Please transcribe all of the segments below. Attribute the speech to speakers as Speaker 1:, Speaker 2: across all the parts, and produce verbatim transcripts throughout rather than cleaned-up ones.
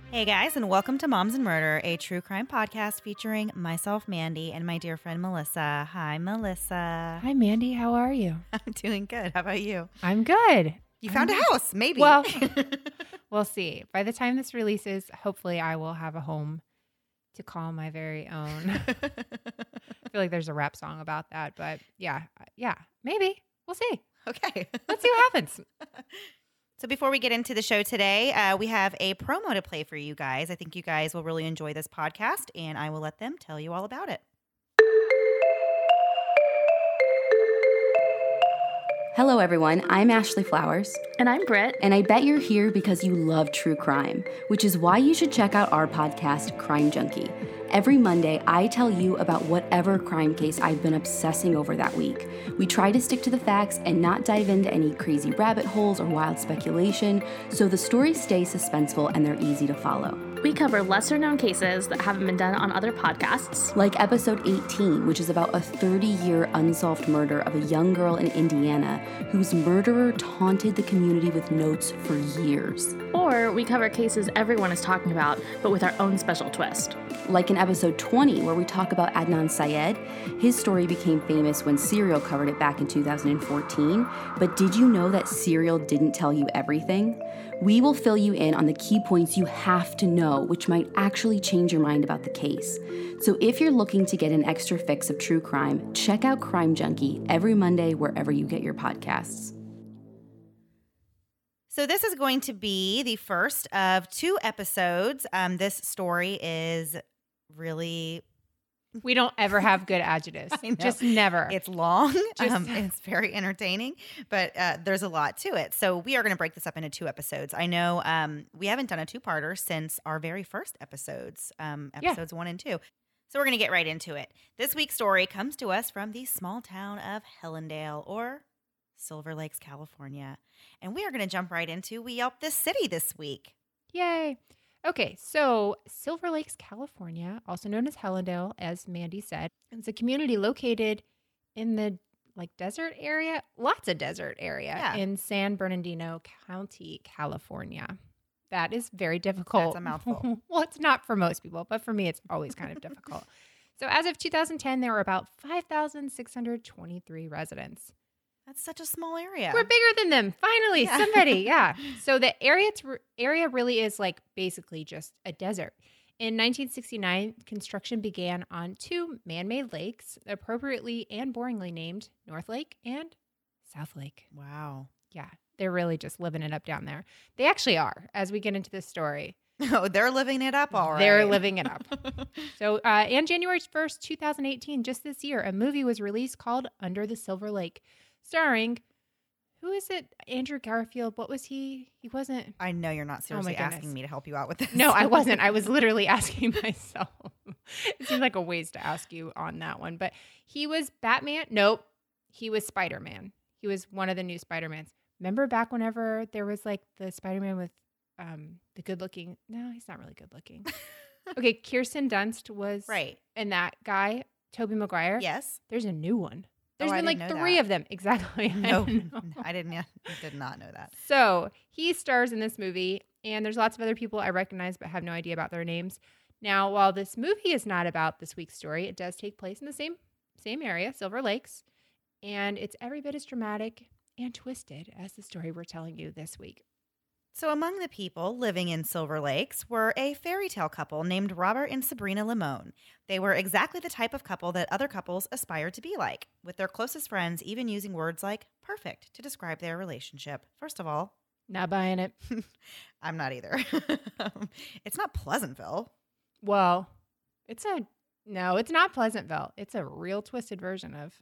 Speaker 1: Hey guys, and welcome to Moms and Murder, a true crime podcast featuring myself, Mandy, and my dear friend Melissa. Hi, Melissa.
Speaker 2: Hi, Mandy. How are you?
Speaker 1: I'm doing good. How about you?
Speaker 2: I'm good.
Speaker 1: You found
Speaker 2: I'm...
Speaker 1: a house, maybe.
Speaker 2: Well, we'll see. By the time this releases, hopefully I will have a home to call my very own. I feel like there's a rap song about that, but yeah, yeah, maybe. We'll see.
Speaker 1: Okay.
Speaker 2: Let's see what happens.
Speaker 1: So before we get into the show today, uh, we have a promo to play for you guys. I think you guys will really enjoy this podcast, and I will let them tell you all about it.
Speaker 3: Hello, everyone. I'm Ashley Flowers.
Speaker 4: And I'm Britt.
Speaker 3: And I bet you're here because you love true crime, which is why you should check out our podcast, Crime Junkie. Every Monday, I tell you about whatever crime case I've been obsessing over that week. We try to stick to the facts and not dive into any crazy rabbit holes or wild speculation, so the stories stay suspenseful and they're easy to follow.
Speaker 4: We cover lesser-known cases that haven't been done on other podcasts.
Speaker 3: Like episode eighteen, which is about a thirty-year unsolved murder of a young girl in Indiana whose murderer taunted the community with notes for years.
Speaker 4: Or we cover cases everyone is talking about, but with our own special twist.
Speaker 3: Like in episode twenty, where we talk about Adnan Syed. His story became famous when Serial covered it back in two thousand fourteen. But did you know that Serial didn't tell you everything? We will fill you in on the key points you have to know, which might actually change your mind about the case. So if you're looking to get an extra fix of true crime, check out Crime Junkie every Monday wherever you get your podcasts.
Speaker 1: So this is going to be the first of two episodes. Um, this story is really...
Speaker 2: We don't ever have good adjectives. Just never.
Speaker 1: It's long.
Speaker 2: Just,
Speaker 1: um, it's very entertaining, but uh, there's a lot to it. So we are going to break this up into two episodes. I know um, we haven't done a two-parter since our very first episodes, um, episodes yeah. one and two. So we're going to get right into it. This week's story comes to us from the small town of Hellendale, or Silver Lakes, California. And we are going to jump right into We Yelp This City this week.
Speaker 2: Yay. Okay, so Silver Lakes, California, also known as Hellendale, as Mandy said, it's a community located in the like desert area, lots of desert area
Speaker 1: yeah.
Speaker 2: in San Bernardino County, California. That is very difficult.
Speaker 1: That's a mouthful.
Speaker 2: Well, it's not for most people, but for me, it's always kind of difficult. So as of two thousand ten, there were about five thousand six hundred twenty-three residents.
Speaker 1: That's such a small area.
Speaker 2: We're bigger than them. Finally, yeah. somebody. Yeah. So the area t- area really is like basically just a desert. In nineteen sixty-nine, construction began on two man-made lakes, appropriately and boringly named North Lake and South Lake.
Speaker 1: Wow.
Speaker 2: Yeah. They're really just living it up down there. They actually are, as we get into this story.
Speaker 1: Oh, they're living it up, all right.
Speaker 2: They're living it up. So, uh, and January first, twenty eighteen, just this year, a movie was released called Under the Silver Lake, starring, who is it? Andrew Garfield. What was he? He wasn't.
Speaker 1: I know you're not seriously
Speaker 2: oh
Speaker 1: asking me to help you out with this.
Speaker 2: No, I wasn't. I was literally asking myself. It seems like a ways to ask you on that one. But he was Batman. Nope. He was Spider-Man. He was one of the new Spider-Mans. Remember back whenever there was like the Spider-Man with um, the good looking. No, he's not really good looking. Okay. Kirsten Dunst was.
Speaker 1: Right.
Speaker 2: And that guy, Tobey Maguire.
Speaker 1: Yes.
Speaker 2: There's a new one. There's
Speaker 1: oh,
Speaker 2: been like three
Speaker 1: that.
Speaker 2: of them. Exactly.
Speaker 1: No, I didn't. I did not know that.
Speaker 2: So he stars in this movie, and there's lots of other people I recognize but have no idea about their names. Now, while this movie is not about this week's story, it does take place in the same same area, Silver Lakes, and it's every bit as dramatic and twisted as the story we're telling you this week.
Speaker 1: So among the people living in Silver Lakes were a fairy tale couple named Robert and Sabrina Limon. They were exactly the type of couple that other couples aspire to be like, with their closest friends even using words like perfect to describe their relationship. First of all,
Speaker 2: not buying it.
Speaker 1: I'm not either. It's not Pleasantville.
Speaker 2: Well, it's a no, it's not Pleasantville. It's a real twisted version of,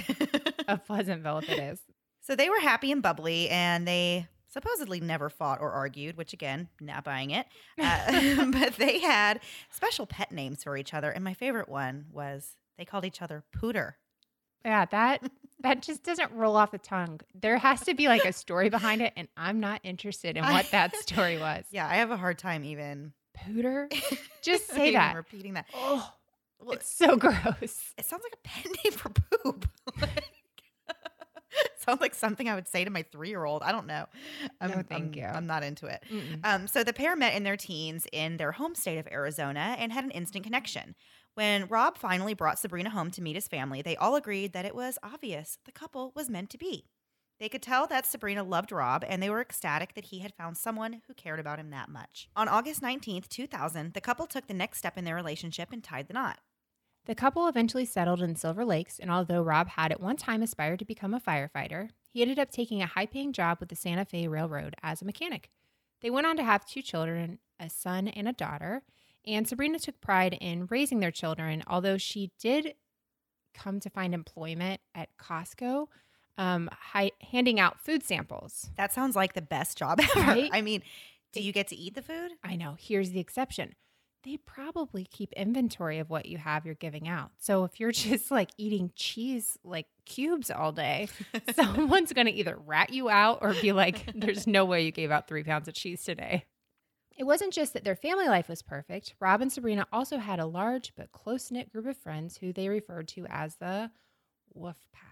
Speaker 2: of Pleasantville if it is.
Speaker 1: So they were happy and bubbly, and they supposedly never fought or argued, which again, not buying it. Uh, but they had special pet names for each other. And my favorite one was they called each other Pooter.
Speaker 2: Yeah, that that just doesn't roll off the tongue. There has to be like a story behind it. And I'm not interested in what that story was.
Speaker 1: Yeah, I have a hard time even.
Speaker 2: Pooter? Just say that.
Speaker 1: Repeating that.
Speaker 2: Oh, well, it's so gross.
Speaker 1: It sounds like a pet name for poop. sounds like something I would say to my three-year-old. I don't know. I'm,
Speaker 2: No, thank
Speaker 1: I'm,
Speaker 2: you.
Speaker 1: I'm not into it.
Speaker 2: Mm-mm.
Speaker 1: Um, so the pair met in their teens in their home state of Arizona and had an instant connection. When Rob finally brought Sabrina home to meet his family, they all agreed that it was obvious the couple was meant to be. They could tell that Sabrina loved Rob, and they were ecstatic that he had found someone who cared about him that much. On August nineteenth, two thousand, the couple took the next step in their relationship and tied the knot.
Speaker 2: The couple eventually settled in Silver Lakes, and although Rob had at one time aspired to become a firefighter, he ended up taking a high-paying job with the Santa Fe Railroad as a mechanic. They went on to have two children, a son and a daughter, and Sabrina took pride in raising their children, although she did come to find employment at Costco, um, hi- handing out food samples.
Speaker 1: That sounds like the best job ever.
Speaker 2: Right?
Speaker 1: I mean, do you get to eat the food?
Speaker 2: I know. Here's the exception. They probably keep inventory of what you have you're giving out. So if you're just like eating cheese like cubes all day, someone's going to either rat you out or be like, there's no way you gave out three pounds of cheese today. It wasn't just that their family life was perfect. Rob and Sabrina also had a large but close-knit group of friends who they referred to as the Wolf Pack.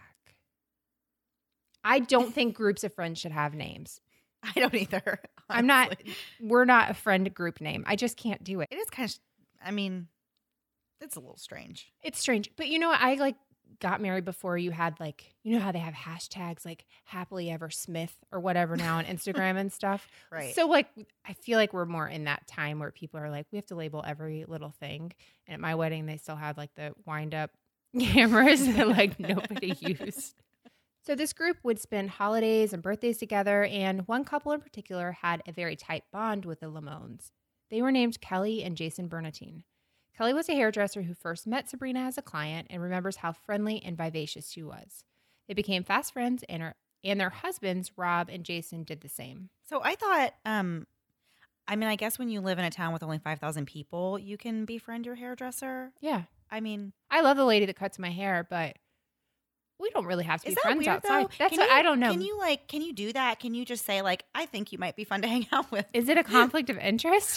Speaker 2: I don't think groups of friends should have names.
Speaker 1: I don't either. Honestly.
Speaker 2: I'm not, we're not a friend group name. I just can't do it.
Speaker 1: It is kind of, I mean, it's a little strange.
Speaker 2: It's strange. But you know what? I like got married before you had like, you know how they have hashtags like happily ever Smith or whatever now on Instagram and stuff.
Speaker 1: Right.
Speaker 2: So like, I feel like we're more in that time where people are like, we have to label every little thing. And at my wedding, they still had like the wind up cameras that like nobody used. So this group would spend holidays and birthdays together, and one couple in particular had a very tight bond with the Lamones. They were named Kelly and Jason Bernatine. Kelly was a hairdresser who first met Sabrina as a client and remembers how friendly and vivacious she was. They became fast friends, and, her, and their husbands, Rob and Jason, did the same.
Speaker 1: So I thought, um, I mean, I guess when you live in a town with only five thousand people, you can befriend your hairdresser.
Speaker 2: Yeah.
Speaker 1: I mean,
Speaker 2: I love the lady that cuts my hair, but we don't really have to
Speaker 1: is
Speaker 2: be
Speaker 1: that
Speaker 2: friends
Speaker 1: weird,
Speaker 2: outside.
Speaker 1: though?
Speaker 2: That's
Speaker 1: Can
Speaker 2: what
Speaker 1: you-
Speaker 2: I don't know.
Speaker 1: Can you like, can you do that? Can you just say like, I think you might be fun to hang out with?
Speaker 2: Is it a conflict of interest?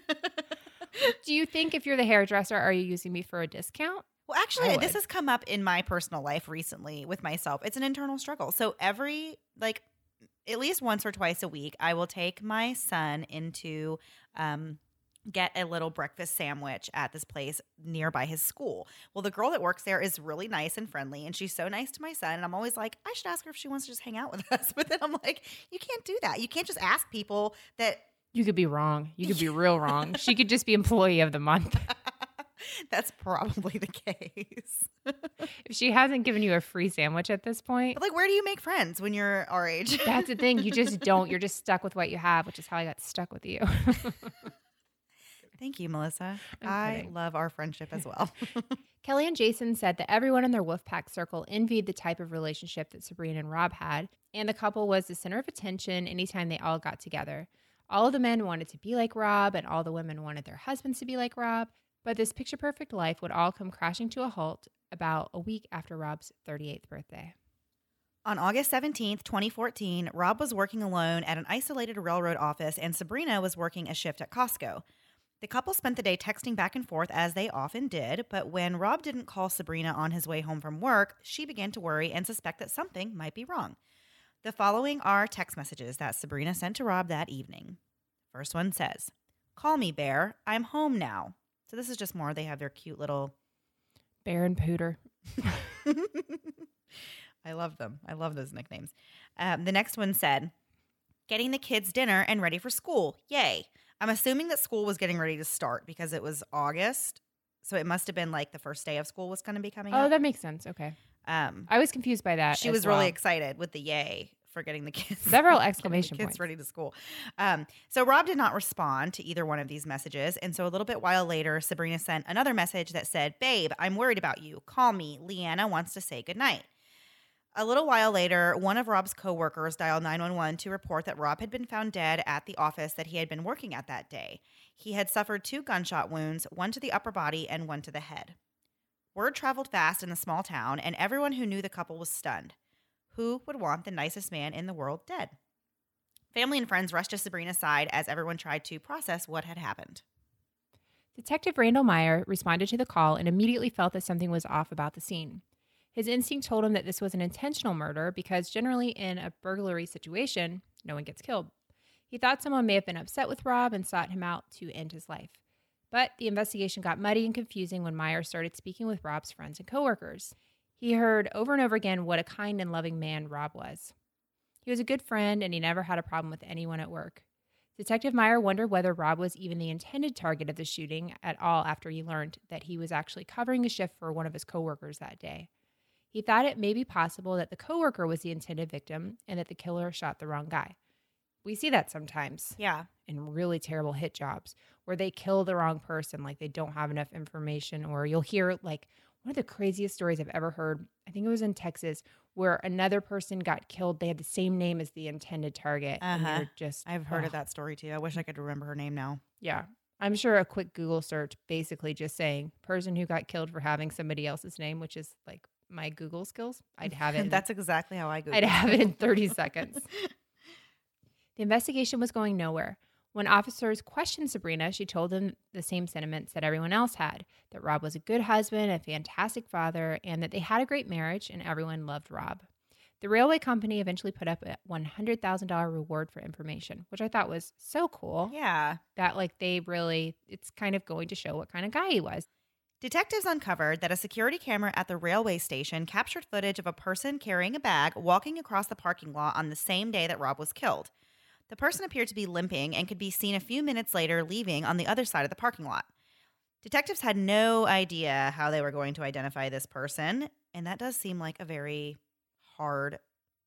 Speaker 2: Do you think if you're the hairdresser, are you using me for a discount?
Speaker 1: Well, actually,
Speaker 2: I
Speaker 1: this
Speaker 2: would.
Speaker 1: has come up in my personal life recently with myself. It's an internal struggle. So every, like, at least once or twice a week, I will take my son into um, get a little breakfast sandwich at this place nearby his school. Well, the girl that works there is really nice and friendly, and she's so nice to my son. And I'm always like, I should ask her if she wants to just hang out with us. But then I'm like, you can't do that. You can't just ask people that.
Speaker 2: You could be wrong. You could be real wrong. She could just be employee of the month.
Speaker 1: That's probably the case.
Speaker 2: If she hasn't given you a free sandwich at this point,
Speaker 1: But like, where do you make friends when you're our age?
Speaker 2: that's the thing. You just don't. You're just stuck with what you have, which is how I got stuck with you.
Speaker 1: Thank you, Melissa.
Speaker 2: I'm
Speaker 1: I
Speaker 2: kidding.
Speaker 1: love our friendship as well.
Speaker 2: Kelly and Jason said that everyone in their Wolfpack circle envied the type of relationship that Sabrina and Rob had, and the couple was the center of attention anytime they all got together. All of the men wanted to be like Rob, and all the women wanted their husbands to be like Rob, but this picture-perfect life would all come crashing to a halt about a week after Rob's thirty-eighth birthday.
Speaker 1: On August seventeenth, twenty fourteen, Rob was working alone at an isolated railroad office, and Sabrina was working a shift at Costco. The couple spent the day texting back and forth, as they often did, but when Rob didn't call Sabrina on his way home from work, she began to worry and suspect that something might be wrong. The following are text messages that Sabrina sent to Rob that evening. First one says, "Call me, Bear. I'm home now." So this is just more. They have their cute little...
Speaker 2: Bear and Pooter.
Speaker 1: I love them. I love those nicknames. Um, the next one said, "Getting the kids dinner and ready for school. Yay." I'm assuming that school was getting ready to start because it was August. So it must have been like the first day of school was going to be coming
Speaker 2: Oh,
Speaker 1: up.
Speaker 2: that makes sense. Okay.
Speaker 1: Um,
Speaker 2: I was confused by that.
Speaker 1: she
Speaker 2: as
Speaker 1: was really
Speaker 2: well.
Speaker 1: excited with the yay for getting the kids.
Speaker 2: Several
Speaker 1: getting the
Speaker 2: exclamation
Speaker 1: kids
Speaker 2: points.
Speaker 1: ready to school. Um, so Rob did not respond to either one of these messages. And so a little bit while later, Sabrina sent another message that said, "Babe, I'm worried about you. Call me. Leanna wants to say goodnight." A little while later, one of Rob's coworkers dialed nine one one to report that Rob had been found dead at the office that he had been working at that day. He had suffered two gunshot wounds, one to the upper body and one to the head. Word traveled fast in the small town, and everyone who knew the couple was stunned. Who would want the nicest man in the world dead? Family and friends rushed to Sabrina's side as everyone tried to process what had happened.
Speaker 2: Detective Randall Meyer responded to the call and immediately felt that something was off about the scene. His instinct told him that this was an intentional murder because generally in a burglary situation, no one gets killed. He thought someone may have been upset with Rob and sought him out to end his life. But the investigation got muddy and confusing when Meyer started speaking with Rob's friends and coworkers. He heard over and over again what a kind and loving man Rob was. He was a good friend, and he never had a problem with anyone at work. Detective Meyer wondered whether Rob was even the intended target of the shooting at all after he learned that he was actually covering a shift for one of his coworkers that day. He thought it may be possible that the coworker was the intended victim and that the killer shot the wrong guy. We see that sometimes.
Speaker 1: Yeah.
Speaker 2: In really terrible hit jobs where they kill the wrong person, like they don't have enough information, or you'll hear like one of the craziest stories I've ever heard. I think it was in Texas where another person got killed. They had the same name as the intended target.
Speaker 1: Uh-huh.
Speaker 2: And they're just,
Speaker 1: I've heard
Speaker 2: oh,
Speaker 1: of that story too. I wish I could remember her name now.
Speaker 2: Yeah. I'm sure a quick Google search basically just saying person who got killed for having somebody else's name, which is like my Google skills. I'd have it. In,
Speaker 1: That's exactly how I Google.
Speaker 2: I'd have it in thirty seconds. The investigation was going nowhere. When officers questioned Sabrina, she told them the same sentiments that everyone else had, that Rob was a good husband, a fantastic father, and that they had a great marriage and everyone loved Rob. The railway company eventually put up a one hundred thousand dollars reward for information, which I thought was so cool.
Speaker 1: Yeah.
Speaker 2: That like they really, it's kind of going to show what kind of guy he was.
Speaker 1: Detectives uncovered that a security camera at the railway station captured footage of a person carrying a bag walking across the parking lot on the same day that Rob was killed. The person appeared to be limping and could be seen a few minutes later leaving on the other side of the parking lot. Detectives had no idea how they were going to identify this person, and that does seem like a very hard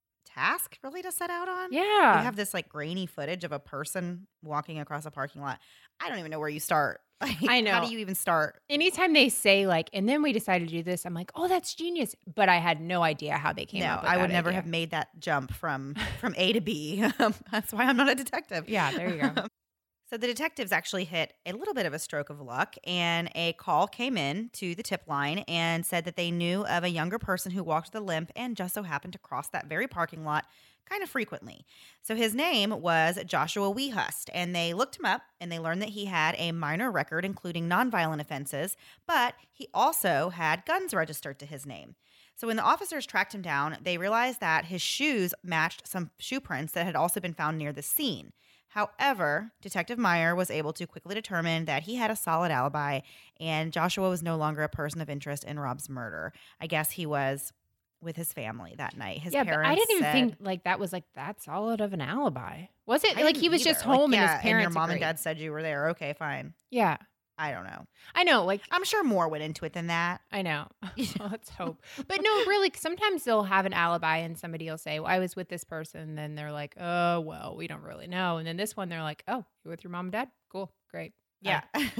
Speaker 1: task really to set out on.
Speaker 2: Yeah.
Speaker 1: You have this like grainy footage of a person walking across a parking lot. I don't even know where you start. Like,
Speaker 2: I know.
Speaker 1: How do you even start?
Speaker 2: Anytime they say like, and then we decided to do this, I'm like, oh, that's genius. But I had no idea how they came
Speaker 1: No,
Speaker 2: up with
Speaker 1: I would
Speaker 2: that
Speaker 1: never
Speaker 2: idea.
Speaker 1: have made that jump from from A to B. That's why I'm not a detective.
Speaker 2: Yeah, there you go.
Speaker 1: So the detectives actually hit a little bit of a stroke of luck, and a call came in to the tip line and said that they knew of a younger person who walked with a limp and just so happened to cross that very parking lot kind of frequently. So his name was Joshua Wehust, and they looked him up and they learned that he had a minor record including nonviolent offenses, but he also had guns registered to his name. So when the officers tracked him down, they realized that his shoes matched some shoe prints that had also been found near the scene. However, Detective Meyer was able to quickly determine that he had a solid alibi and Joshua was no longer a person of interest in Rob's murder. I guess he was with his family that night. His
Speaker 2: yeah,
Speaker 1: parents
Speaker 2: but I didn't even
Speaker 1: said,
Speaker 2: think like that was like that solid of an alibi. Was it?
Speaker 1: I
Speaker 2: Like
Speaker 1: didn't
Speaker 2: he was just
Speaker 1: either. Like,
Speaker 2: home
Speaker 1: yeah,
Speaker 2: and his parents
Speaker 1: and your mom
Speaker 2: agreed.
Speaker 1: and dad said you were there. Okay, fine.
Speaker 2: Yeah.
Speaker 1: I don't know.
Speaker 2: I know. Like,
Speaker 1: I'm sure more went into it than that.
Speaker 2: I know. Let's hope. But no, really, sometimes they'll have an alibi and somebody will say, well, I was with this person. And then they're like, oh, well, we don't really know. And then this one, they're like, oh, you're with your mom and dad? Cool. Great.
Speaker 1: Yeah.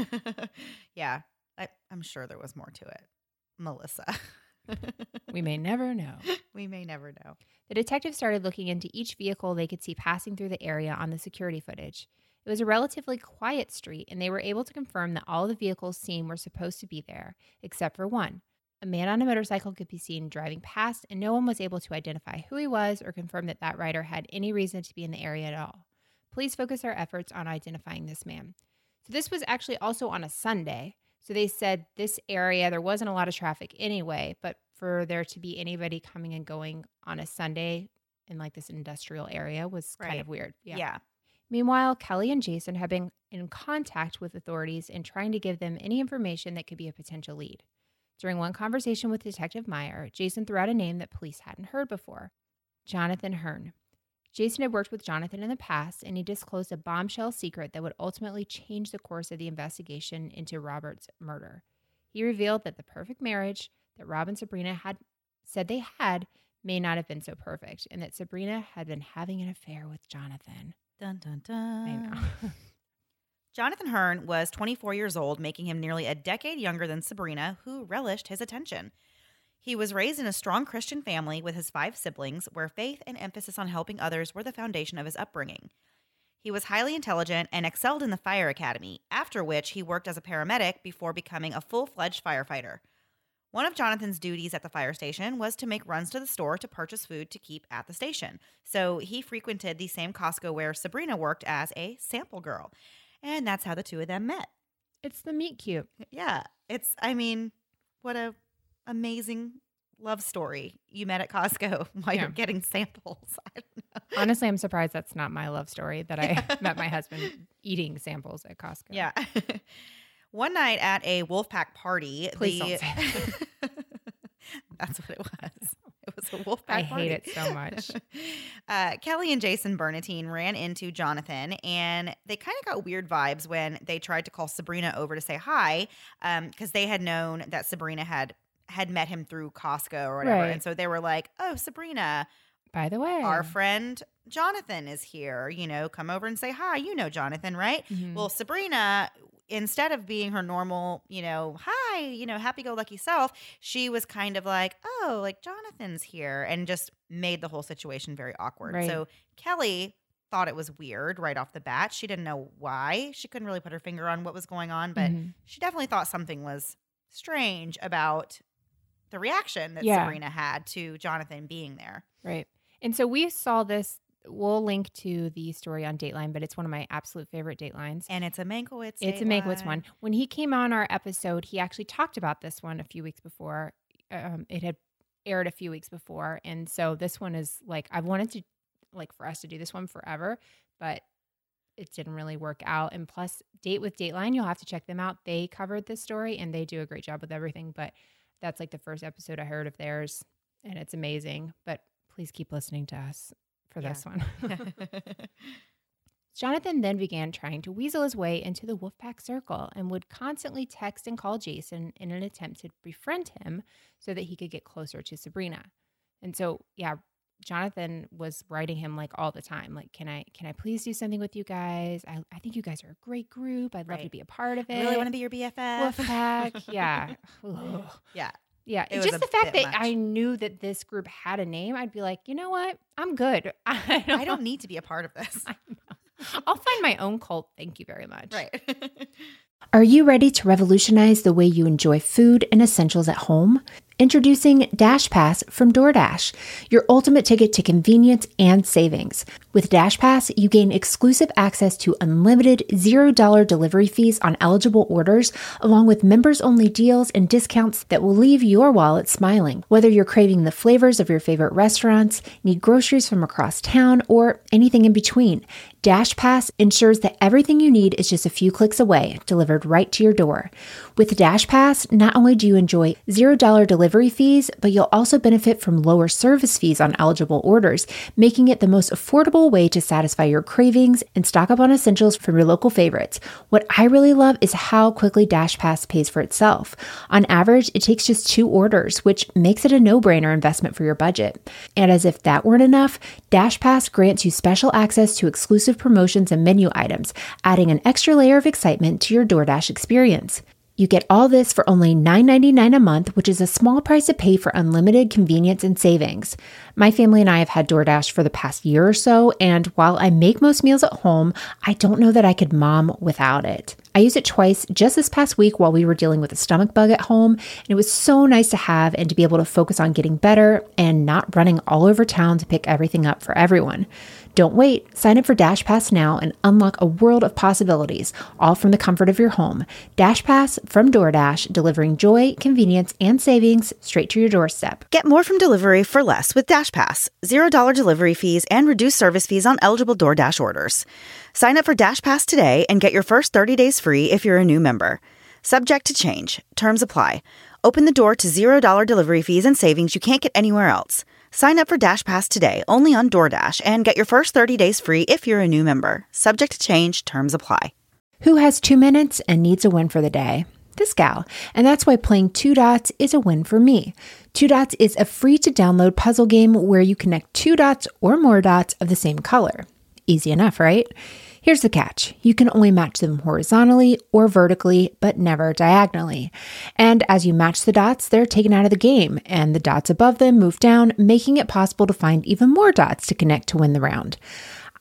Speaker 1: yeah. I, I'm sure there was more to it. Melissa.
Speaker 2: We may never know.
Speaker 1: We may never know.
Speaker 2: The detectives started looking into each vehicle they could see passing through the area on the security footage. It was a relatively quiet street, and they were able to confirm that all the vehicles seen were supposed to be there, except for one. A man on a motorcycle could be seen driving past, and no one was able to identify who he was or confirm that that rider had any reason to be in the area at all. Police focused their efforts on identifying this man. So this was actually also on a Sunday. So they said this area, there wasn't a lot of traffic anyway, but for there to be anybody coming and going on a Sunday in like this industrial area was
Speaker 1: Right.
Speaker 2: kind of weird.
Speaker 1: Yeah. yeah.
Speaker 2: Meanwhile, Kelly and Jason have been in contact with authorities and trying to give them any information that could be a potential lead. During one conversation with Detective Meyer, Jason threw out a name that police hadn't heard before, Jonathan Hearn. Jason had worked with Jonathan in the past, and he disclosed a bombshell secret that would ultimately change the course of the investigation into Robert's murder. He revealed that the perfect marriage that Rob and Sabrina had said they had may not have been so perfect, and that Sabrina had been having an affair with Jonathan.
Speaker 1: Dun, dun, dun.
Speaker 2: I know.
Speaker 1: Jonathan Hearn was twenty-four years old, making him nearly a decade younger than Sabrina, who relished his attention. He was raised in a strong Christian family with his five siblings, where faith and emphasis on helping others were the foundation of his upbringing. He was highly intelligent and excelled in the fire academy, after which he worked as a paramedic before becoming a full-fledged firefighter. One of Jonathan's duties at the fire station was to make runs to the store to purchase food to keep at the station. So he frequented the same Costco where Sabrina worked as a sample girl. And that's how the two of them met.
Speaker 2: It's the meet cute.
Speaker 1: Yeah. It's, I mean, what a amazing love story you met at Costco while
Speaker 2: Yeah.
Speaker 1: you're getting samples. I don't know.
Speaker 2: Honestly, I'm surprised that's not my love story that I met my husband eating samples at Costco.
Speaker 1: Yeah. One night at a Wolfpack party,
Speaker 2: Please
Speaker 1: the
Speaker 2: don't say
Speaker 1: that's what it was. It was a Wolfpack
Speaker 2: I
Speaker 1: party.
Speaker 2: hate it so much.
Speaker 1: uh, Kelly and Jason Bernatine ran into Jonathan, and they kind of got weird vibes when they tried to call Sabrina over to say hi, because they had known that Sabrina had had met him through Costco or whatever,
Speaker 2: Right.
Speaker 1: and so they were like, "Oh, Sabrina,
Speaker 2: By the way,
Speaker 1: our friend Jonathan is here. You know, come over and say hi. You know Jonathan, right?"
Speaker 2: Mhm.
Speaker 1: Well, Sabrina, instead of being her normal, you know, hi, you know, happy-go-lucky self, she was kind of like, oh, like Jonathan's here, and just made the whole situation very awkward.
Speaker 2: Right.
Speaker 1: So Kelly thought it was weird right off the bat. She didn't know why. She couldn't really put her finger on what was going on, but
Speaker 2: Mhm.
Speaker 1: she definitely thought something was strange about the reaction that
Speaker 2: Yeah.
Speaker 1: Sabrina had to Jonathan being there.
Speaker 2: Right. And so we saw this. We'll link to the story on Dateline, but it's one of my absolute favorite Datelines.
Speaker 1: And it's a Mankiewicz.
Speaker 2: It's a Mankiewicz one. When he came on our episode, he actually talked about this one a few weeks before. Um, it had aired a few weeks before. And so this one is like, I've wanted to, like, for us to do this one forever, but it didn't really work out. And plus, Date with Dateline, you'll have to check them out. They covered this story and they do a great job with everything. But that's like the first episode I heard of theirs, and it's amazing. But please keep listening to us for
Speaker 1: Yeah.
Speaker 2: this one. Jonathan then began trying to weasel his way into the Wolfpack circle and would constantly text and call Jason in an attempt to befriend him so that he could get closer to Sabrina. And so, yeah, Jonathan was writing him like all the time, like, can I can I please do something with you guys? I, I think you guys are a great group. I'd love to
Speaker 1: Right.
Speaker 2: be a part of it.
Speaker 1: I really want to be your B F F.
Speaker 2: Wolfpack. Yeah. Ugh.
Speaker 1: Yeah.
Speaker 2: Yeah,
Speaker 1: It was
Speaker 2: just
Speaker 1: a
Speaker 2: the fact
Speaker 1: bit
Speaker 2: that
Speaker 1: much.
Speaker 2: I knew that this group had a name, I'd be like, you know what? I'm good. I don't,
Speaker 1: I don't need to be a part of this.
Speaker 2: I know. I'll find my own cult. Thank you very much.
Speaker 1: Right.
Speaker 5: Are you ready to revolutionize the way you enjoy food and essentials at home? Introducing Dash Pass from DoorDash, your ultimate ticket to convenience and savings. With Dash Pass, you gain exclusive access to unlimited zero dollar delivery fees on eligible orders, along with members-only deals and discounts that will leave your wallet smiling. Whether you're craving the flavors of your favorite restaurants, need groceries from across town, or anything in between, Dash Pass ensures that everything you need is just a few clicks away, delivered right to your door. With Dash Pass, not only do you enjoy zero dollar delivery fees, but you'll also benefit from lower service fees on eligible orders, making it the most affordable way to satisfy your cravings and stock up on essentials from your local favorites. What I really love is how quickly Dash Pass pays for itself. On average, it takes just two orders, which makes it a no-brainer investment for your budget. And as if that weren't enough, Dash Pass grants you special access to exclusive promotions and menu items, adding an extra layer of excitement to your DoorDash experience. You get all this for only nine ninety-nine a month, which is a small price to pay for unlimited convenience and savings. My family and I have had DoorDash for the past year or so, and while I make most meals at home, I don't know that I could mom without it. I used it twice just this past week while we were dealing with a stomach bug at home, and it was so nice to have and to be able to focus on getting better and not running all over town to pick everything up for everyone. Don't wait. Sign up for Dash Pass now and unlock a world of possibilities, all from the comfort of your home. Dash Pass from DoorDash, delivering joy, convenience, and savings straight to your doorstep.
Speaker 6: Get more from delivery for less with Dash Pass. zero dollar delivery fees and reduced service fees on eligible DoorDash orders. Sign up for Dash Pass today and get your first thirty days free if you're a new member. Subject to change. Terms apply. Open the door to zero dollar delivery fees and savings you can't get anywhere else. Sign up for Dash Pass today only on DoorDash and get your first thirty days free if you're a new member. Subject to change. Terms apply.
Speaker 5: Who has two minutes and needs a win for the day? This gal. And that's why playing Two Dots is a win for me. Two Dots is a free-to-download puzzle game where you connect two dots or more dots of the same color. Easy enough, right? Here's the catch. You can only match them horizontally or vertically, but never diagonally. And as you match the dots, they're taken out of the game, and the dots above them move down, making it possible to find even more dots to connect to win the round.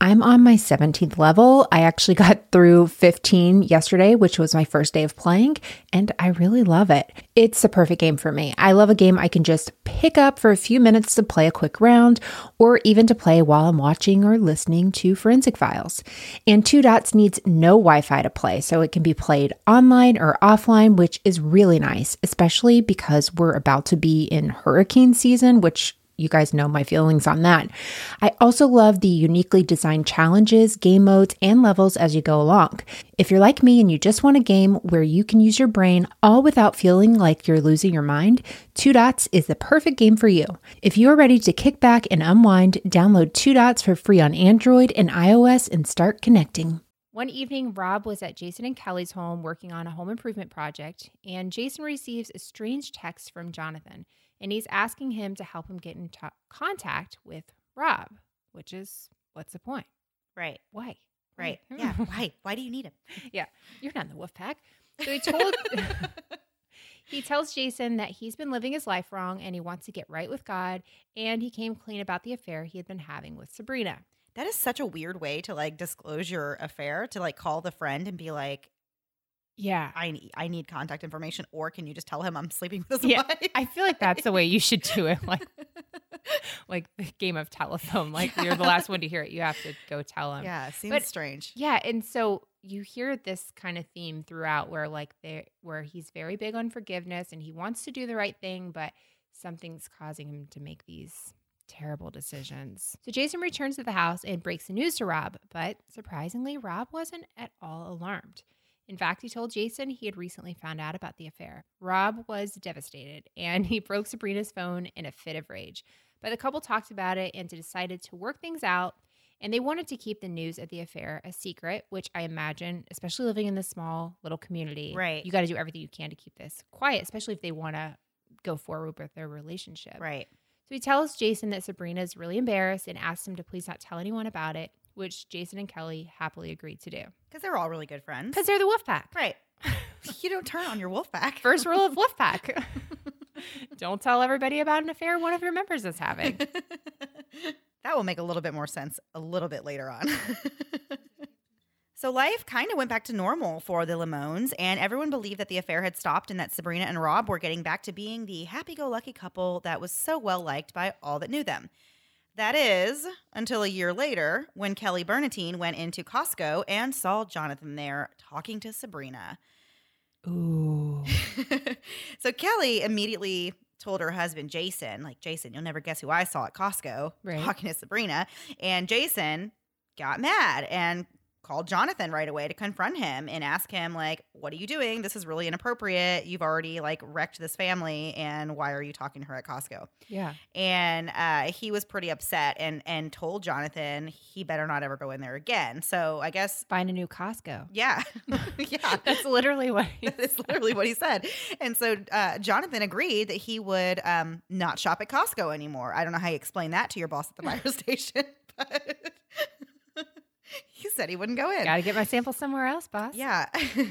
Speaker 5: I'm on my seventeenth level. I actually got through fifteen yesterday, which was my first day of playing, and I really love it. It's a perfect game for me. I love a game I can just pick up for a few minutes to play a quick round, or even to play while I'm watching or listening to Forensic Files. And Two Dots needs no Wi-Fi to play, so it can be played online or offline, which is really nice, especially because we're about to be in hurricane season, which you guys know my feelings on that. I also love the uniquely designed challenges, game modes, and levels as you go along. If you're like me and you just want a game where you can use your brain all without feeling like you're losing your mind, Two Dots is the perfect game for you. If you are ready to kick back and unwind, download Two Dots for free on Android and iOS and start connecting.
Speaker 2: One evening, Rob was at Jason and Kelly's home working on a home improvement project, and Jason receives a strange text from Jonathan, and he's asking him to help him get in t- contact with Rob, which is, what's the point?
Speaker 1: Right.
Speaker 2: Why?
Speaker 1: Right. Yeah. Why? Why do you need him?
Speaker 2: Yeah. You're not in the wolf pack. So he told, he tells Jason that he's been living his life wrong and he wants to get right with God, and he came clean about the affair he had been having with Sabrina.
Speaker 1: That is such a weird way to like disclose your affair, to like call the friend and be like,
Speaker 2: yeah,
Speaker 1: I need, I need contact information, or can you just tell him I'm sleeping with his
Speaker 2: yeah,
Speaker 1: wife?
Speaker 2: I feel like that's the way you should do it. Like, like the game of telephone. Like yeah. You're the last one to hear it. You have to go tell him.
Speaker 1: Yeah, seems
Speaker 2: but,
Speaker 1: strange.
Speaker 2: Yeah, and so you hear this kind of theme throughout, where like there, where he's very big on forgiveness and he wants to do the right thing, but something's causing him to make these terrible decisions. So Jason returns to the house and breaks the news to Rob, but surprisingly, Rob wasn't at all alarmed. In fact, he told Jason he had recently found out about the affair. Rob was devastated, and he broke Sabrina's phone in a fit of rage. But the couple talked about it and decided to work things out, and they wanted to keep the news of the affair a secret, which I imagine, especially living in this small little community,
Speaker 1: right?
Speaker 2: You got to do everything you can to keep this quiet, especially if they want to go forward with their relationship.
Speaker 1: Right.
Speaker 2: So he tells Jason that Sabrina is really embarrassed and asks him to please not tell anyone about it, which Jason and Kelly happily agreed to do.
Speaker 1: Because they're all really good friends.
Speaker 2: Because they're the wolf pack.
Speaker 1: Right. You don't turn on your wolf pack.
Speaker 2: First rule of wolf pack. Don't tell everybody about an affair one of your members is having.
Speaker 1: That will make a little bit more sense a little bit later on. So life kind of went back to normal for the Limones, and everyone believed that the affair had stopped and that Sabrina and Rob were getting back to being the happy-go-lucky couple that was so well-liked by all that knew them. That is, until a year later, when Kelly Bernatine went into Costco and saw Jonathan there talking to Sabrina.
Speaker 2: Ooh.
Speaker 1: So Kelly immediately told her husband, Jason, like, Jason, you'll never guess who I saw at Costco
Speaker 2: right.
Speaker 1: talking to Sabrina. And Jason got mad and called Jonathan right away to confront him and ask him, like, what are you doing? This is really inappropriate. You've already, like, wrecked this family, and why are you talking to her at Costco?
Speaker 2: Yeah.
Speaker 1: And uh, he was pretty upset and and told Jonathan he better not ever go in there again. So I guess
Speaker 2: find a new Costco.
Speaker 1: Yeah. Yeah.
Speaker 2: That's literally what he
Speaker 1: That's literally what he said. And so uh, Jonathan agreed that he would um, not shop at Costco anymore. I don't know how you explain that to your boss at the fire station, but he said he wouldn't go in.
Speaker 2: Got to get my sample somewhere else, boss.
Speaker 1: Yeah.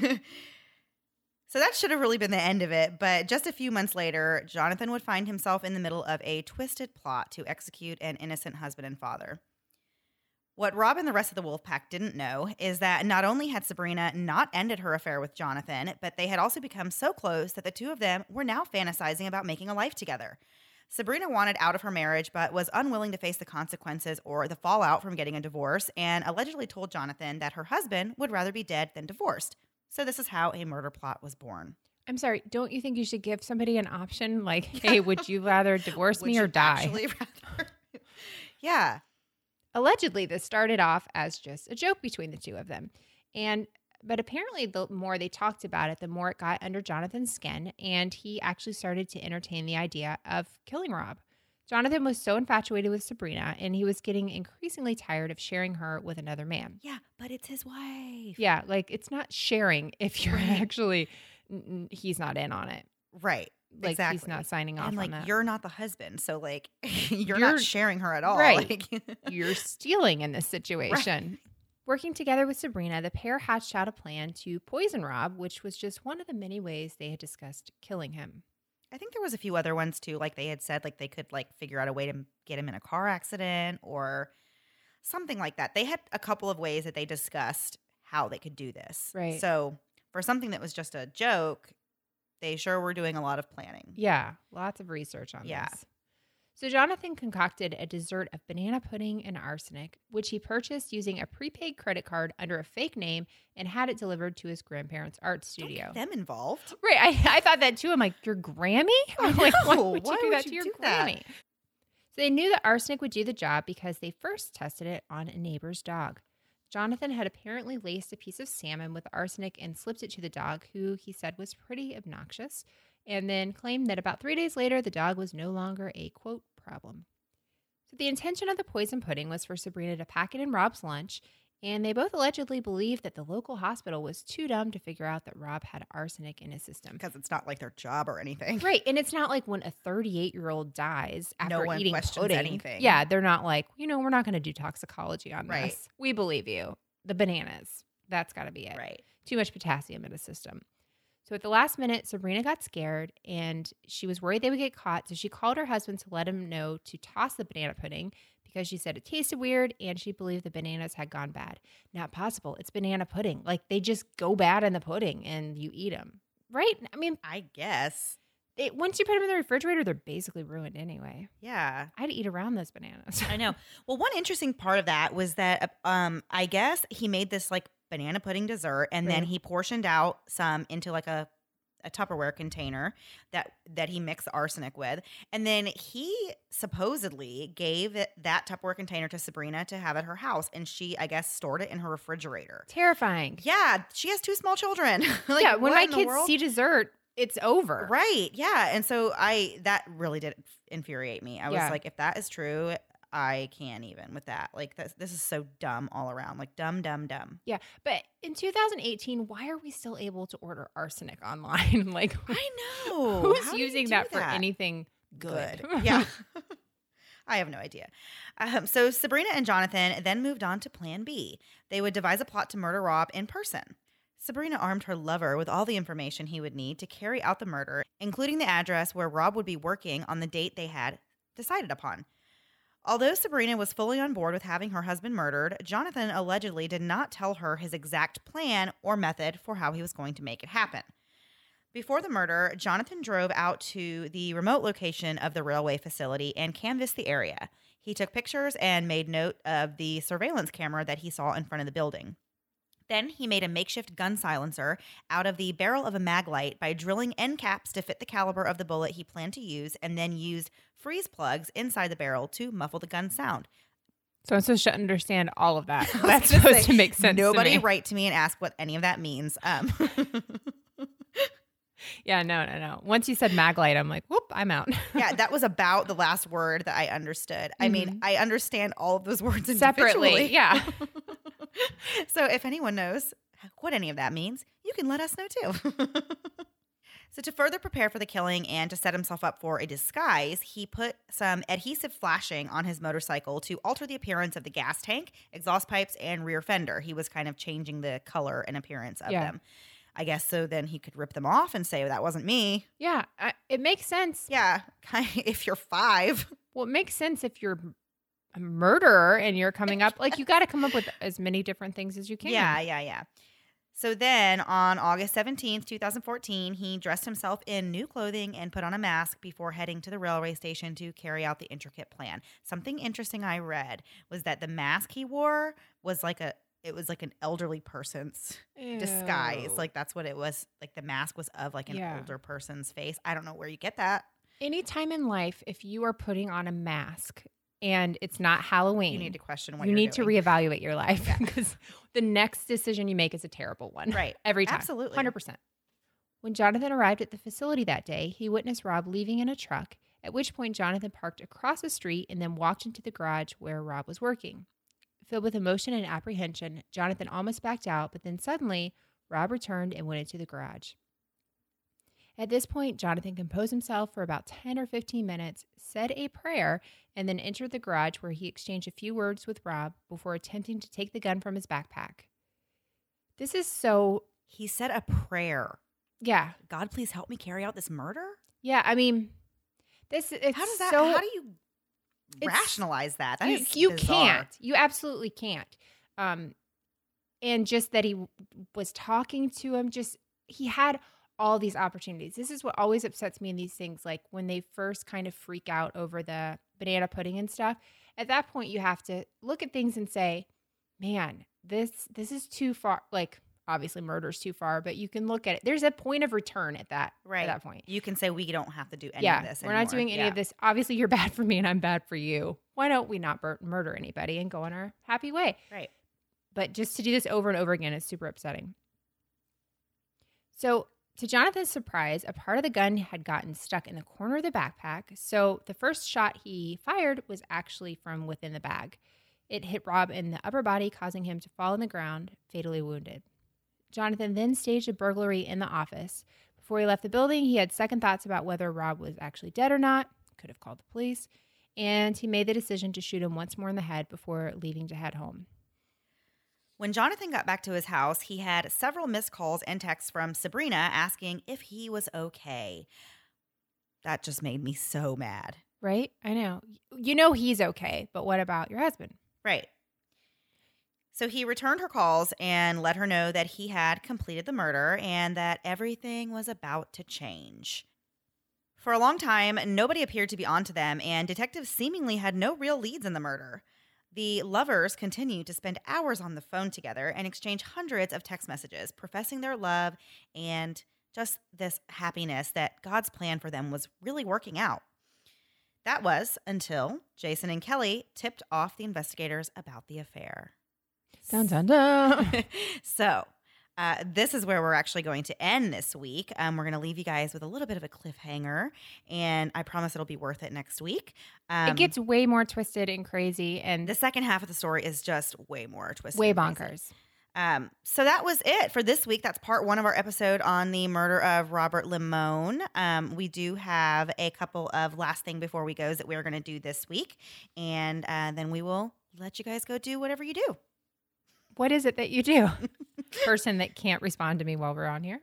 Speaker 1: So that should have really been the end of it. But just a few months later, Jonathan would find himself in the middle of a twisted plot to execute an innocent husband and father. What Rob and the rest of the wolf pack didn't know is that not only had Sabrina not ended her affair with Jonathan, but they had also become so close that the two of them were now fantasizing about making a life together. Sabrina wanted out of her marriage, but was unwilling to face the consequences or the fallout from getting a divorce, and allegedly told Jonathan that her husband would rather be dead than divorced. So this is how a murder plot was born.
Speaker 2: I'm sorry, don't you think you should give somebody an option? Like, hey, would you rather divorce
Speaker 1: Would
Speaker 2: me
Speaker 1: you
Speaker 2: or die?
Speaker 1: Actually rather? Yeah.
Speaker 2: Allegedly, this started off as just a joke between the two of them. And But apparently, the more they talked about it, the more it got under Jonathan's skin, and he actually started to entertain the idea of killing Rob. Jonathan was so infatuated with Sabrina, and he was getting increasingly tired of sharing her with another man.
Speaker 1: Yeah, but it's his wife.
Speaker 2: Yeah, like, it's not sharing if you're
Speaker 1: Right.
Speaker 2: actually, n- he's not in on it.
Speaker 1: Right.
Speaker 2: Like,
Speaker 1: Exactly.
Speaker 2: he's not signing off
Speaker 1: And like
Speaker 2: on that.
Speaker 1: you're not the husband, so like you're,
Speaker 2: You're-
Speaker 1: not sharing her at all.
Speaker 2: Right.
Speaker 1: Like,
Speaker 2: You're stealing in this situation. Working together with Sabrina, the pair hatched out a plan to poison Rob, which was just one of the many ways they had discussed killing him.
Speaker 1: I think there was a few other ones too. Like they had said, like they could like figure out a way to get him in a car accident, or something like that. They had a couple of ways that they discussed how they could do this.
Speaker 2: Right.
Speaker 1: So for something that was just a joke, they sure were doing a lot of planning.
Speaker 2: Yeah, lots of research on
Speaker 1: Yeah.
Speaker 2: this. So Jonathan concocted a dessert of banana pudding and arsenic, which he purchased using a prepaid credit card under a fake name and had it delivered to his grandparents' art studio.
Speaker 1: Don't get them involved.
Speaker 2: Right. I, I thought that too. I'm like, your Grammy? I'm like, why
Speaker 1: know.
Speaker 2: would you
Speaker 1: Why
Speaker 2: do
Speaker 1: would
Speaker 2: that
Speaker 1: you
Speaker 2: to your
Speaker 1: do that?
Speaker 2: Grammy? So they knew that arsenic would do the job because they first tested it on a neighbor's dog. Jonathan had apparently laced a piece of salmon with arsenic and slipped it to the dog, who he said was pretty obnoxious, and then claimed that about three days later, the dog was no longer a, quote, problem. So the intention of the poison pudding was for Sabrina to pack it in Rob's lunch, and they both allegedly believed that the local hospital was too dumb to figure out that Rob had arsenic in his system.
Speaker 1: Because it's not like their job or anything.
Speaker 2: Right, and it's not like when a thirty-eight-year-old dies after
Speaker 1: No one
Speaker 2: eating
Speaker 1: questions
Speaker 2: pudding.
Speaker 1: anything.
Speaker 2: Yeah, they're not like, you know, we're not going to do toxicology on
Speaker 1: Right.
Speaker 2: this. We believe you. The bananas, that's got to be it.
Speaker 1: Right.
Speaker 2: Too much potassium in his system. So at the last minute, Sabrina got scared and she was worried they would get caught. So she called her husband to let him know to toss the banana pudding because she said it tasted weird and she believed the bananas had gone bad. Not possible. It's banana pudding. Like they just go bad in the pudding and you eat them. Right? I mean,
Speaker 1: I guess.
Speaker 2: it, once you put them in the refrigerator, they're basically ruined anyway.
Speaker 1: Yeah.
Speaker 2: I'd eat around those bananas.
Speaker 1: I know. Well, one interesting part of that was that um, I guess he made this like banana pudding dessert and then
Speaker 2: Right.
Speaker 1: he portioned out some into like a a Tupperware container that that he mixed arsenic with. And then he supposedly gave it, that Tupperware container to Sabrina to have at her house. And she, I guess, stored it in her refrigerator.
Speaker 2: Terrifying.
Speaker 1: Yeah. She has two small children. Like,
Speaker 2: yeah, when
Speaker 1: what
Speaker 2: my
Speaker 1: in the
Speaker 2: kids
Speaker 1: world?
Speaker 2: see dessert, it's over.
Speaker 1: Right. Yeah. And so I, that really did infuriate me. I was
Speaker 2: Yeah.
Speaker 1: like, if that is true, I can't even with that. Like, this, this is so dumb all around. Like, dumb, dumb, dumb.
Speaker 2: Yeah, but in two thousand eighteen, why are we still able to order arsenic online? Like,
Speaker 1: I know.
Speaker 2: who's
Speaker 1: How do you
Speaker 2: using
Speaker 1: do
Speaker 2: that, for anything
Speaker 1: good?
Speaker 2: good?
Speaker 1: Yeah. I have no idea. Um, so Sabrina and Jonathan then moved on to plan B. They would devise a plot to murder Rob in person. Sabrina armed her lover with all the information he would need to carry out the murder, including the address where Rob would be working on the date they had decided upon. Although Sabrina was fully on board with having her husband murdered, Jonathan allegedly did not tell her his exact plan or method for how he was going to make it happen. Before the murder, Jonathan drove out to the remote location of the railway facility and canvassed the area. He took pictures and made note of the surveillance camera that he saw in front of the building. Then he made a makeshift gun silencer out of the barrel of a Maglite by drilling end caps to fit the caliber of the bullet he planned to use, and then used freeze plugs inside the barrel to muffle the gun sound.
Speaker 2: So I'm supposed to understand all of that.
Speaker 1: I was
Speaker 2: That's
Speaker 1: gonna
Speaker 2: supposed
Speaker 1: say,
Speaker 2: to make sense.
Speaker 1: Nobody
Speaker 2: to me.
Speaker 1: write to me and ask what any of that means. Um,
Speaker 2: Yeah, no, no, no. Once you said Maglite, I'm like, whoop, I'm out.
Speaker 1: yeah, that was about the last word that I understood. I mean,
Speaker 2: Mhm.
Speaker 1: I understand all of those words
Speaker 2: Separately,
Speaker 1: individually.
Speaker 2: yeah.
Speaker 1: So if anyone knows what any of that means, you can let us know too. So to further prepare for the killing and to set himself up for a disguise, he put some adhesive flashing on his motorcycle to alter the appearance of the gas tank, exhaust pipes, and rear fender. He was kind of changing the color and appearance of
Speaker 2: Yeah.
Speaker 1: them. I guess so then he could rip them off and say, that wasn't me.
Speaker 2: Yeah, I, it makes sense.
Speaker 1: Yeah, kind of, if you're five.
Speaker 2: Well, it makes sense if you're a murderer and you're coming up. Like, you got to come up with as many different things as you can.
Speaker 1: Yeah, yeah, yeah. So then on August seventeenth, twenty fourteen, he dressed himself in new clothing and put on a mask before heading to the railway station to carry out the intricate plan. Something interesting I read was that the mask he wore was like a it was like an elderly person's disguise.
Speaker 2: Ew.
Speaker 1: Like that's what it was. Like the mask was of like an
Speaker 2: Yeah.
Speaker 1: older person's face. I don't know where you get that.
Speaker 2: Anytime in life, if you are putting on a mask and it's not Halloween,
Speaker 1: You need to question what
Speaker 2: you
Speaker 1: you're
Speaker 2: need
Speaker 1: doing.
Speaker 2: to reevaluate your life because the next decision you make is a terrible one.
Speaker 1: Right.
Speaker 2: Every time.
Speaker 1: Absolutely.
Speaker 2: one hundred percent. When Jonathan arrived at the facility that day, he witnessed Rob leaving in a truck, at which point Jonathan parked across the street and then walked into the garage where Rob was working. Filled with emotion and apprehension, Jonathan almost backed out, but then suddenly, Rob returned and went into the garage. At this point, Jonathan composed himself for about ten or fifteen minutes, said a prayer, and then entered the garage where he exchanged a few words with Rob before attempting to take the gun from his backpack. This is so,
Speaker 1: He said a prayer.
Speaker 2: yeah,
Speaker 1: God, please help me carry out this murder?
Speaker 2: yeah. I mean, this it's
Speaker 1: How does that
Speaker 2: so
Speaker 1: how do you
Speaker 2: It's-
Speaker 1: rationalize that. That
Speaker 2: you,
Speaker 1: is
Speaker 2: you
Speaker 1: bizarre.
Speaker 2: can't. You absolutely can't. Um, and just that he w- was talking to him, just he had all these opportunities. This is what always upsets me in these things, like when they first kind of freak out over the banana pudding and stuff. At that point, you have to look at things and say, man, this this is too far. Like, obviously murder's too far, but you can look at it. There's a point of return at that,
Speaker 1: Right.
Speaker 2: at that point.
Speaker 1: You can say we don't have to do any
Speaker 2: yeah,
Speaker 1: of this
Speaker 2: we're
Speaker 1: anymore.
Speaker 2: not doing any
Speaker 1: Yeah.
Speaker 2: of this. Obviously, you're bad for me and I'm bad for you. Why don't we not bur- murder anybody and go on our happy way?
Speaker 1: Right.
Speaker 2: But just to do this over and over again is super upsetting. So, to Jonathan's surprise, a part of the gun had gotten stuck in the corner of the backpack. So, the first shot he fired was actually from within the bag. It hit Rob in the upper body, causing him to fall on the ground, fatally wounded. Jonathan then staged a burglary in the office. Before he left the building, he had second thoughts about whether Rob was actually dead or not, could have called the police, and he made the decision to shoot him once more in the head before leaving to head home.
Speaker 1: When Jonathan got back to his house, he had several missed calls and texts from Sabrina asking if he was okay. That just made me so mad.
Speaker 2: Right? I know. You know he's okay, but what about your husband?
Speaker 1: Right. So he returned her calls and let her know that he had completed the murder and that everything was about to change. For a long time, nobody appeared to be onto them, and detectives seemingly had no real leads in the murder. The lovers continued to spend hours on the phone together and exchange hundreds of text messages, professing their love and just this happiness that God's plan for them was really working out. That was until Jason and Kelly tipped off the investigators about the affair.
Speaker 2: Dun, dun, dun.
Speaker 1: So, uh, this is where we're actually going to end this week. Um, we're going to leave you guys with a little bit of a cliffhanger, and I promise it'll be worth it next week. Um,
Speaker 2: It gets way more twisted and crazy and
Speaker 1: the second half of the story is just way more twisted.
Speaker 2: way
Speaker 1: and crazy.
Speaker 2: bonkers.
Speaker 1: Um, so that was it for this week. That's part one of our episode on the murder of Robert Limon. Um, we do have a couple of last thing before we goes that we're going to do this week, and uh, then we will let you guys go do whatever you do.
Speaker 2: What is it that you do? Person that can't respond to me while we're on here.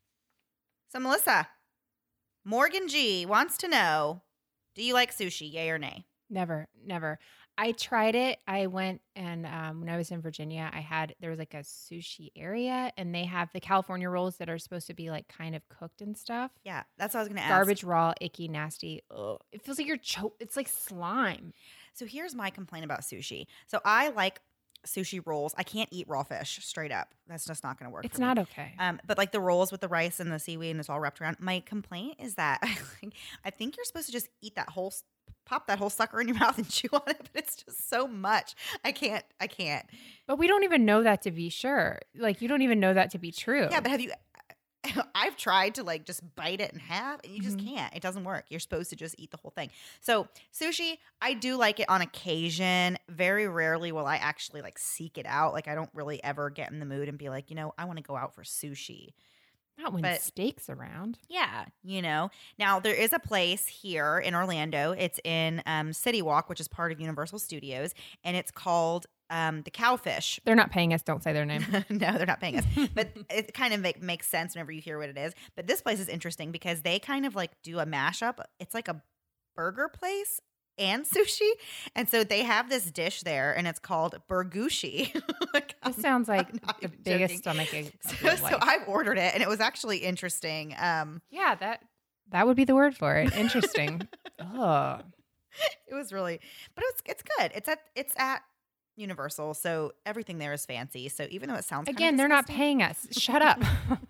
Speaker 1: So, Melissa, Morgan G wants to know, do you like sushi, yay or nay?
Speaker 2: Never, never. I tried it. I went and um, when I was in Virginia, I had, there was like a sushi area and they have the California rolls that are supposed to be like kind of cooked and stuff.
Speaker 1: Yeah, that's what I was going to ask.
Speaker 2: Garbage, raw, icky, nasty. Ugh. It feels like you're choke. It's like slime.
Speaker 1: So here's my complaint about sushi. So I like sushi rolls. I can't eat raw fish straight up. That's just not going to work.
Speaker 2: It's
Speaker 1: for me.
Speaker 2: not okay.
Speaker 1: Um, but like the rolls with the rice and the seaweed and it's all wrapped around. My complaint is that I think you're supposed to just eat that whole, pop that whole sucker in your mouth and chew on it. But it's just so much. I can't. I can't.
Speaker 2: But we don't even know that to be sure. Like you don't even know that to be true.
Speaker 1: Yeah, but have you? I've tried to like just bite it in half and you just
Speaker 2: Mhm.
Speaker 1: can't. It doesn't work. You're supposed to just eat the whole thing. So sushi, I do like it on occasion. Very rarely will I actually like seek it out. Like I don't really ever get in the mood and be like, you know, I want to go out for sushi.
Speaker 2: Not when
Speaker 1: but-
Speaker 2: steak's around.
Speaker 1: Yeah, you know. Now there is a place here in Orlando. It's in um, City Walk, which is part of Universal Studios, and it's called um, the Cowfish.
Speaker 2: They're not paying us. Don't say their name.
Speaker 1: No, they're not paying us. But it kind of make, makes sense whenever you hear what it is. But this place is interesting because they kind of like do a mashup. It's like a burger place and sushi. And so they have this dish there and it's called burgushi. Like,
Speaker 2: This
Speaker 1: I'm-
Speaker 2: sounds like
Speaker 1: I'm not
Speaker 2: the
Speaker 1: even
Speaker 2: biggest
Speaker 1: joking.
Speaker 2: stomach ache of
Speaker 1: So,
Speaker 2: your
Speaker 1: so
Speaker 2: life.
Speaker 1: I've ordered it and it was actually interesting. Um,
Speaker 2: Yeah, that that would be the word for it. Interesting. Oh,
Speaker 1: it was really, but it's it's good. It's at it's at Universal, so everything there is fancy. So even though it sounds kinda
Speaker 2: again, they're not
Speaker 1: disgusting-
Speaker 2: paying us. Shut up.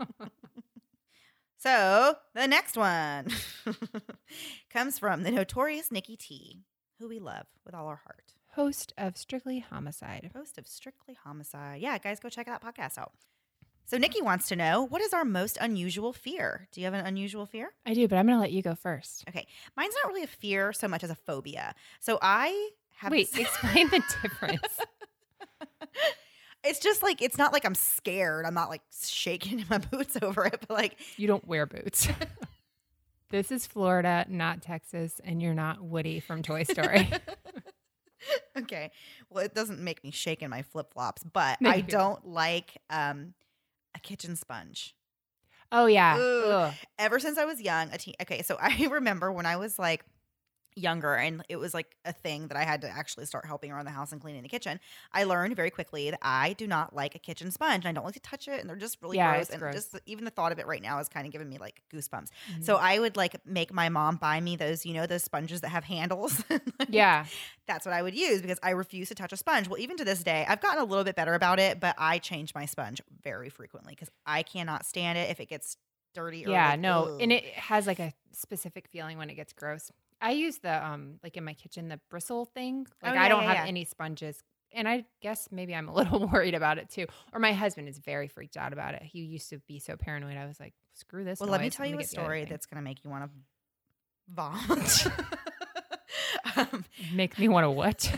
Speaker 1: So the next one comes from the notorious Nikki T, who we love with all our heart.
Speaker 2: Host of Strictly Homicide.
Speaker 1: Host of Strictly Homicide. Yeah, guys, go check that podcast out. So Nikki wants to know, what is our most unusual fear? Do you have an unusual fear?
Speaker 2: I do, but I'm going to let you go first.
Speaker 1: Okay, mine's not really a fear so much as a phobia. So I have
Speaker 2: Wait,
Speaker 1: this-
Speaker 2: explain the difference.
Speaker 1: It's just like, it's not like I'm scared. I'm not like shaking in my boots over it, but like,
Speaker 2: You don't wear boots. This is Florida, not Texas, and you're not Woody from Toy Story.
Speaker 1: okay. Well, it doesn't make me shake in my flip flops, but
Speaker 2: No,
Speaker 1: I
Speaker 2: you don't.
Speaker 1: don't like um, a kitchen sponge.
Speaker 2: Oh, yeah.
Speaker 1: Ugh.
Speaker 2: Ugh.
Speaker 1: Ever since I was young, a teen. Okay, so I remember when I was like younger and it was like a thing that I had to actually start helping around the house and cleaning the kitchen, I learned very quickly that I do not like a kitchen sponge. And I don't like to touch it, and they're just really
Speaker 2: Yeah,
Speaker 1: gross.
Speaker 2: it's
Speaker 1: And
Speaker 2: gross.
Speaker 1: just even the thought of it right now is kind of giving me like goosebumps.
Speaker 2: Mm-hmm.
Speaker 1: So I would like make my mom buy me those, you know, those sponges that have handles. Like,
Speaker 2: Yeah.
Speaker 1: that's what I would use because I refuse to touch a sponge. Well, even to this day, I've gotten a little bit better about it, but I change my sponge very frequently because I cannot stand it if it gets dirty. Or
Speaker 2: Yeah,
Speaker 1: like,
Speaker 2: no.
Speaker 1: ugh.
Speaker 2: And it has like a specific feeling when it gets gross. I use the, um, like in my kitchen, the bristle thing. Like
Speaker 1: Oh,
Speaker 2: I
Speaker 1: yeah,
Speaker 2: don't
Speaker 1: yeah,
Speaker 2: have
Speaker 1: yeah.
Speaker 2: any sponges. And I guess maybe I'm a little worried about it too. Or my husband is very freaked out about it. He used to be so paranoid. I was like, screw this.
Speaker 1: Well, let me
Speaker 2: noise.
Speaker 1: tell
Speaker 2: I'm
Speaker 1: you
Speaker 2: gonna
Speaker 1: a
Speaker 2: get the other
Speaker 1: story
Speaker 2: thing.
Speaker 1: that's going to make you want to vomit. um,
Speaker 2: Make me want to what?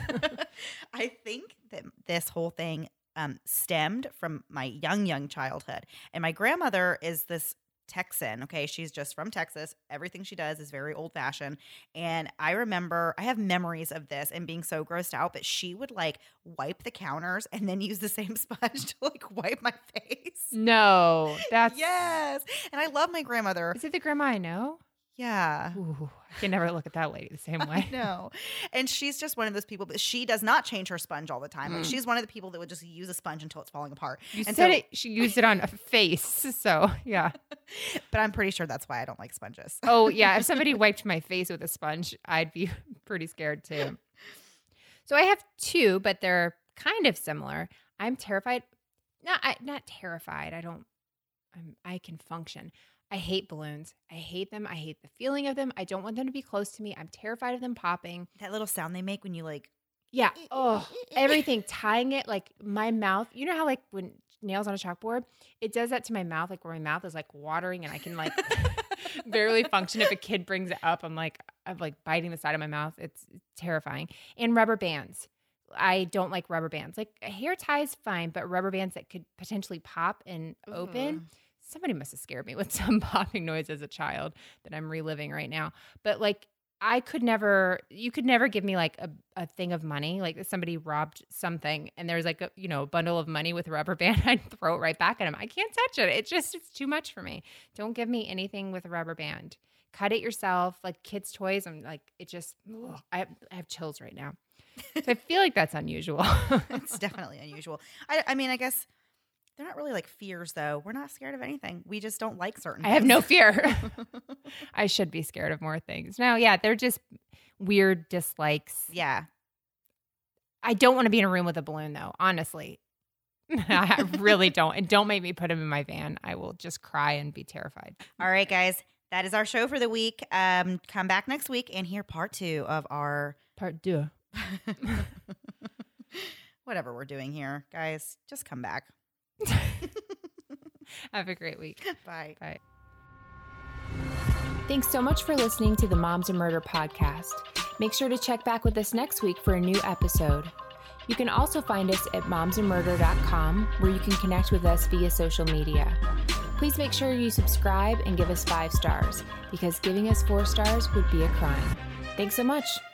Speaker 1: I think that this whole thing um, stemmed from my young, young childhood. And my grandmother is this Texan. Okay. She's just from Texas. Everything she does is very old fashioned. And I remember, I have memories of this and being so grossed out, but she would like wipe the counters and then use the same sponge to like wipe my face.
Speaker 2: No, that's
Speaker 1: Yes. And I love my grandmother.
Speaker 2: Is it the grandma I know?
Speaker 1: Yeah.
Speaker 2: Ooh, I can never look at that lady the same way.
Speaker 1: No. And she's just one of those people, but she does not change her sponge all the time. Like
Speaker 2: Mm.
Speaker 1: she's one of the people that would just use a sponge until it's falling apart.
Speaker 2: You
Speaker 1: And
Speaker 2: said
Speaker 1: so-
Speaker 2: it. She used it on a face, so yeah.
Speaker 1: But I'm pretty sure that's why I don't like sponges.
Speaker 2: Oh yeah, if somebody wiped my face with a sponge, I'd be pretty scared too. So I have two, but they're kind of similar. I'm terrified. Not I, not terrified. I don't. I'm, I can function. I hate balloons. I hate them. I hate the feeling of them. I don't want them to be close to me. I'm terrified of them popping.
Speaker 1: That little sound they make when you like,
Speaker 2: Yeah. Oh, everything tying it like my mouth. You know how like when nails on a chalkboard, it does that to my mouth, like where my mouth is like watering and I can like barely function. If a kid brings it up, I'm like I'm like biting the side of my mouth. It's terrifying. And rubber bands. I don't like rubber bands. Like a hair tie is fine, but rubber bands that could potentially pop and open. Somebody must have scared me with some popping noise as a child that I'm reliving right now. But like I could never, you could never give me like a, a thing of money. Like if somebody robbed something and there's like a, you know, a bundle of money with a rubber band, I'd throw it right back at him. I can't touch it. It's just, it's too much for me. Don't give me anything with a rubber band. Cut it yourself. Like kids' toys. I'm like, it just, ugh, I, have, I have chills right now. So I feel like that's unusual.
Speaker 1: it's definitely unusual. I, I mean, I guess they're not really like fears though. We're not scared of anything. We just don't like certain
Speaker 2: I have
Speaker 1: things.
Speaker 2: no fear. I should be scared of more things. No, yeah, they're just weird dislikes.
Speaker 1: Yeah.
Speaker 2: I don't want to be in a room with a balloon, though, honestly. I really don't. And don't make me put him in my van. I will just cry and be terrified.
Speaker 1: All right, guys. That is our show for the week. Um, come back next week and hear part two of our
Speaker 2: Part deux.
Speaker 1: whatever we're doing here. Guys, just come back.
Speaker 2: Have a great week.
Speaker 1: Bye.
Speaker 2: Bye.
Speaker 5: Thanks so much for listening to the Moms and Murder podcast. Make sure to check back with us next week for a new episode. You can also find us at moms and murder dot com, where you can connect with us via social media. Please make sure you subscribe and give us five stars, because giving us four stars would be a crime. Thanks so much.